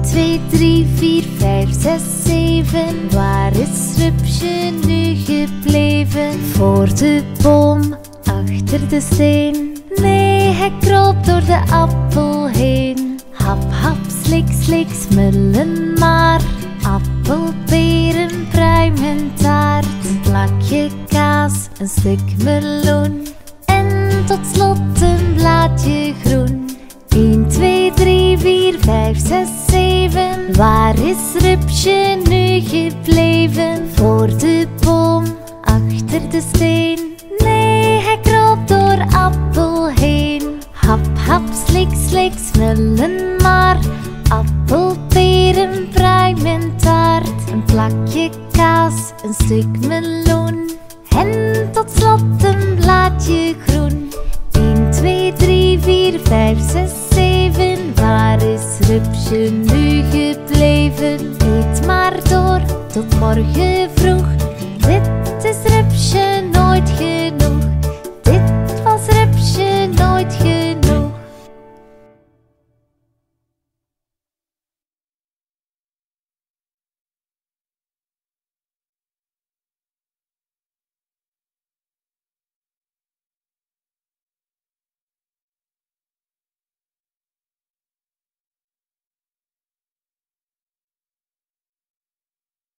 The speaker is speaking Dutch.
2, 3, 4, 5, 6, 7. Waar is Rupsje nu gebleven? Voor de boom, achter de steen. Nee, hij kroop door de appel heen. Hap, hap, slik, slik, smullen maar. Appel, peren, pruim en taart. Een plakje kaas, een stuk meloen. En tot slot een blaadje groen. 1, 2, 3, 4, 5, 6, 7. Waar is Rupsje nu gebleven? Voor de boom, achter de steen. Nee, hij kroop door appel heen. Hap, hap, slik, slik, smullen maar. Appel, peren, pruim en taart. Een plakje kaas, een stuk meloen. En tot slot een blaadje groen. 1, 2, 3, 4, 5, 6, 7. Waar is Rupsje nu gebleven? Eet maar door tot morgen vroeg. Dit is Rupsje nooit geweest.